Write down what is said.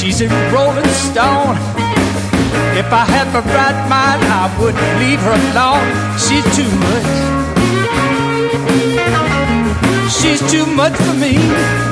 She's a rolling stone. If I had my right mind, I wouldn't leave her alone. She's too much. She's too much for me.